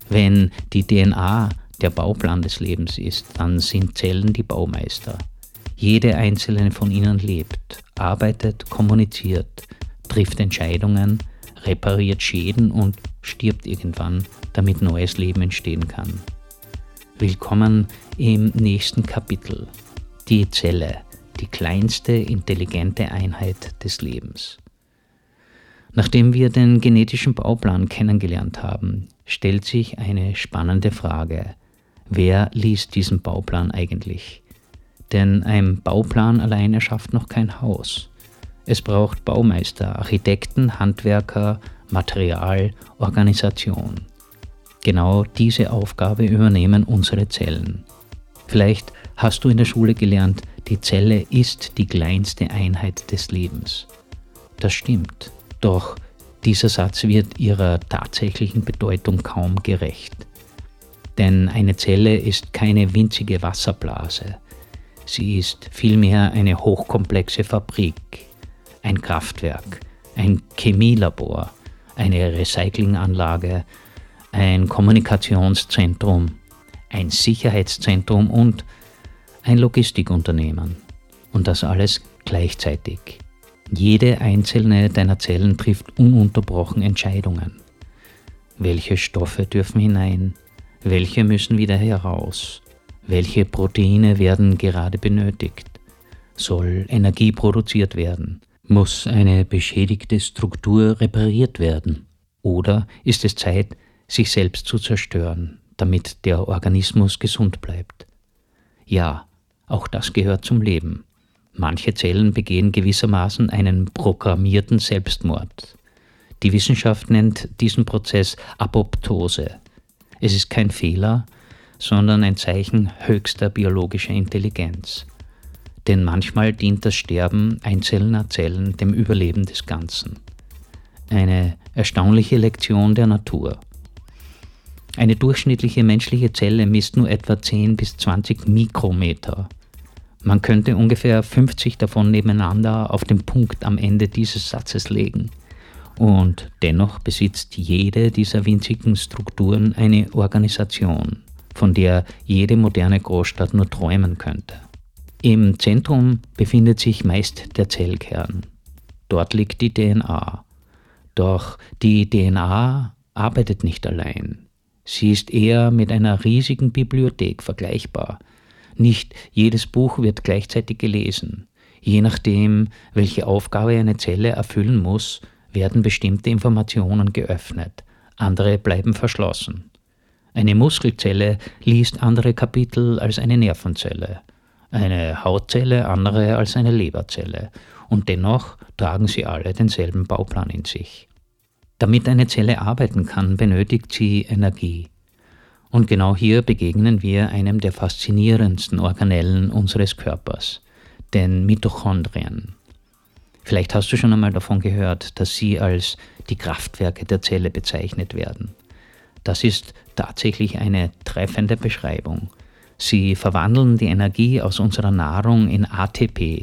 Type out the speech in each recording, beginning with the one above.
Wenn die DNA der Bauplan des Lebens ist, dann sind Zellen die Baumeister. Jede einzelne von ihnen lebt, arbeitet, kommuniziert, trifft Entscheidungen, repariert Schäden und stirbt irgendwann, damit neues Leben entstehen kann. Willkommen im nächsten Kapitel. Die Zelle, die kleinste intelligente Einheit des Lebens. Nachdem wir den genetischen Bauplan kennengelernt haben, stellt sich eine spannende Frage. Wer liest diesen Bauplan eigentlich? Denn ein Bauplan allein erschafft noch kein Haus. Es braucht Baumeister, Architekten, Handwerker, Material, Organisation. Genau diese Aufgabe übernehmen unsere Zellen. Vielleicht hast du in der Schule gelernt, die Zelle ist die kleinste Einheit des Lebens. Das stimmt, doch dieser Satz wird ihrer tatsächlichen Bedeutung kaum gerecht. Denn eine Zelle ist keine winzige Wasserblase. Sie ist vielmehr eine hochkomplexe Fabrik, ein Kraftwerk, ein Chemielabor, eine Recyclinganlage, ein Kommunikationszentrum, ein Sicherheitszentrum und ein Logistikunternehmen. Und das alles gleichzeitig. Jede einzelne deiner Zellen trifft ununterbrochen Entscheidungen. Welche Stoffe dürfen hinein? Welche müssen wieder heraus? Welche Proteine werden gerade benötigt? Soll Energie produziert werden? Muss eine beschädigte Struktur repariert werden? Oder ist es Zeit, sich selbst zu zerstören, damit der Organismus gesund bleibt? Ja, auch das gehört zum Leben. Manche Zellen begehen gewissermaßen einen programmierten Selbstmord. Die Wissenschaft nennt diesen Prozess Apoptose. Es ist kein Fehler, sondern ein Zeichen höchster biologischer Intelligenz. Denn manchmal dient das Sterben einzelner Zellen dem Überleben des Ganzen. Eine erstaunliche Lektion der Natur. Eine durchschnittliche menschliche Zelle misst nur etwa 10 bis 20 Mikrometer. Man könnte ungefähr 50 davon nebeneinander auf den Punkt am Ende dieses Satzes legen. Und dennoch besitzt jede dieser winzigen Strukturen eine Organisation, von der jede moderne Großstadt nur träumen könnte. Im Zentrum befindet sich meist der Zellkern. Dort liegt die DNA. Doch die DNA arbeitet nicht allein. Sie ist eher mit einer riesigen Bibliothek vergleichbar. Nicht jedes Buch wird gleichzeitig gelesen. Je nachdem, welche Aufgabe eine Zelle erfüllen muss, werden bestimmte Informationen geöffnet, andere bleiben verschlossen. Eine Muskelzelle liest andere Kapitel als eine Nervenzelle, eine Hautzelle andere als eine Leberzelle, und dennoch tragen sie alle denselben Bauplan in sich. Damit eine Zelle arbeiten kann, benötigt sie Energie. Und genau hier begegnen wir einem der faszinierendsten Organellen unseres Körpers, den Mitochondrien. Vielleicht hast du schon einmal davon gehört, dass sie als die Kraftwerke der Zelle bezeichnet werden. Das ist tatsächlich eine treffende Beschreibung. Sie verwandeln die Energie aus unserer Nahrung in ATP,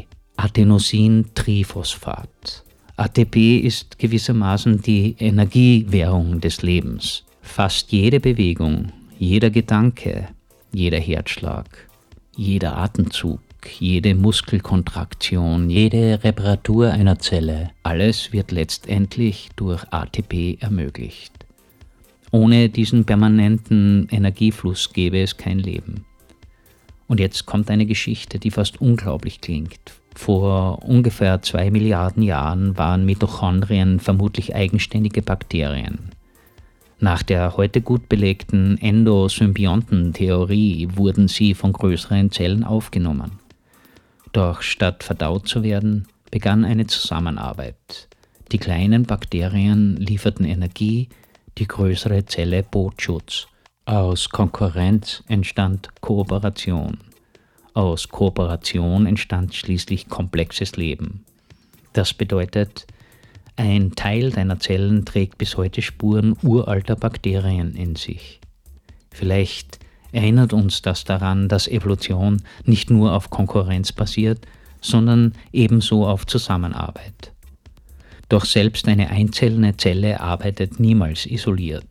Adenosintriphosphat. ATP ist gewissermaßen die Energiewährung des Lebens. Fast jede Bewegung, jeder Gedanke, jeder Herzschlag, jeder Atemzug, jede Muskelkontraktion, jede Reparatur einer Zelle, alles wird letztendlich durch ATP ermöglicht. Ohne diesen permanenten Energiefluss gäbe es kein Leben. Und jetzt kommt eine Geschichte, die fast unglaublich klingt. Vor ungefähr 2 Milliarden Jahren waren Mitochondrien vermutlich eigenständige Bakterien. Nach der heute gut belegten Endosymbiontentheorie wurden sie von größeren Zellen aufgenommen. Doch statt verdaut zu werden, begann eine Zusammenarbeit. Die kleinen Bakterien lieferten Energie, die größere Zelle bot Schutz. Aus Konkurrenz entstand Kooperation. Aus Kooperation entstand schließlich komplexes Leben. Das bedeutet, ein Teil deiner Zellen trägt bis heute Spuren uralter Bakterien in sich. Vielleicht erinnert uns das daran, dass Evolution nicht nur auf Konkurrenz basiert, sondern ebenso auf Zusammenarbeit. Doch selbst eine einzelne Zelle arbeitet niemals isoliert.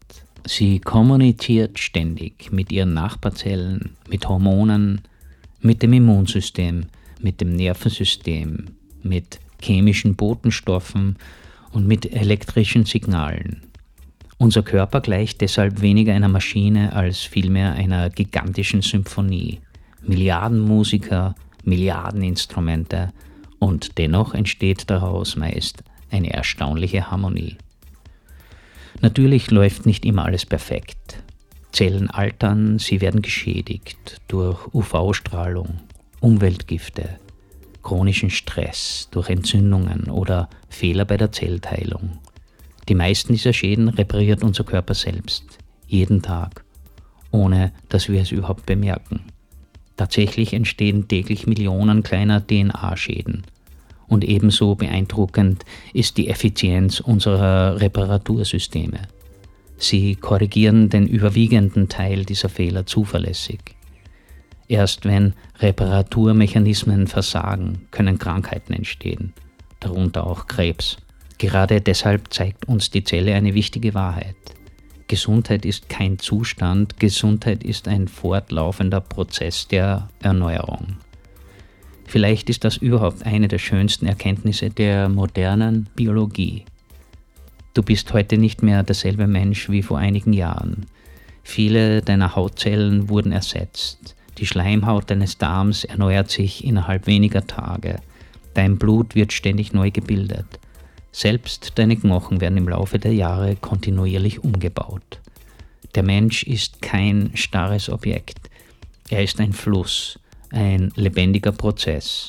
Sie kommuniziert ständig mit ihren Nachbarzellen, mit Hormonen, mit dem Immunsystem, mit dem Nervensystem, mit chemischen Botenstoffen und mit elektrischen Signalen. Unser Körper gleicht deshalb weniger einer Maschine als vielmehr einer gigantischen Symphonie. Milliarden Musiker, Milliarden Instrumente und dennoch entsteht daraus meist eine erstaunliche Harmonie. Natürlich läuft nicht immer alles perfekt. Zellen altern, sie werden geschädigt durch UV-Strahlung, Umweltgifte, chronischen Stress, durch Entzündungen oder Fehler bei der Zellteilung. Die meisten dieser Schäden repariert unser Körper selbst, jeden Tag, ohne dass wir es überhaupt bemerken. Tatsächlich entstehen täglich Millionen kleiner DNA-Schäden. Und ebenso beeindruckend ist die Effizienz unserer Reparatursysteme. Sie korrigieren den überwiegenden Teil dieser Fehler zuverlässig. Erst wenn Reparaturmechanismen versagen, können Krankheiten entstehen, darunter auch Krebs. Gerade deshalb zeigt uns die Zelle eine wichtige Wahrheit. Gesundheit ist kein Zustand, Gesundheit ist ein fortlaufender Prozess der Erneuerung. Vielleicht ist das überhaupt eine der schönsten Erkenntnisse der modernen Biologie. Du bist heute nicht mehr derselbe Mensch wie vor einigen Jahren. Viele deiner Hautzellen wurden ersetzt. Die Schleimhaut deines Darms erneuert sich innerhalb weniger Tage. Dein Blut wird ständig neu gebildet. Selbst deine Knochen werden im Laufe der Jahre kontinuierlich umgebaut. Der Mensch ist kein starres Objekt. Er ist ein Fluss, ein lebendiger Prozess.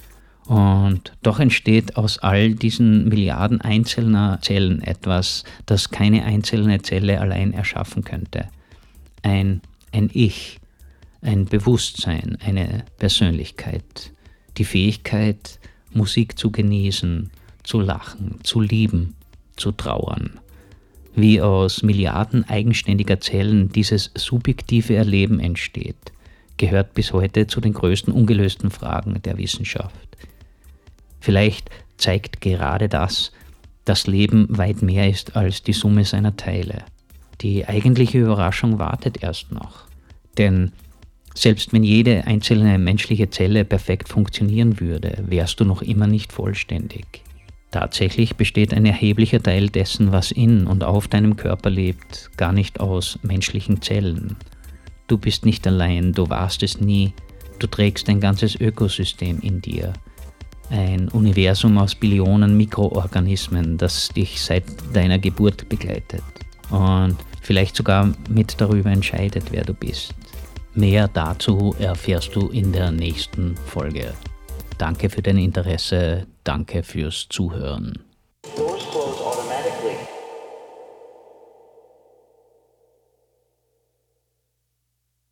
Und doch entsteht aus all diesen Milliarden einzelner Zellen etwas, das keine einzelne Zelle allein erschaffen könnte. Ein Ich, ein Bewusstsein, eine Persönlichkeit, die Fähigkeit, Musik zu genießen, zu lachen, zu lieben, zu trauern. Wie aus Milliarden eigenständiger Zellen dieses subjektive Erleben entsteht, gehört bis heute zu den größten ungelösten Fragen der Wissenschaft. Vielleicht zeigt gerade das Leben weit mehr ist als die Summe seiner Teile. Die eigentliche Überraschung wartet erst noch. Denn selbst wenn jede einzelne menschliche Zelle perfekt funktionieren würde, wärst du noch immer nicht vollständig. Tatsächlich besteht ein erheblicher Teil dessen, was in und auf deinem Körper lebt, gar nicht aus menschlichen Zellen. Du bist nicht allein, du warst es nie, du trägst ein ganzes Ökosystem in dir. Ein Universum aus Billionen Mikroorganismen, das dich seit deiner Geburt begleitet und vielleicht sogar mit darüber entscheidet, wer du bist. Mehr dazu erfährst du in der nächsten Folge. Danke für dein Interesse, danke fürs Zuhören.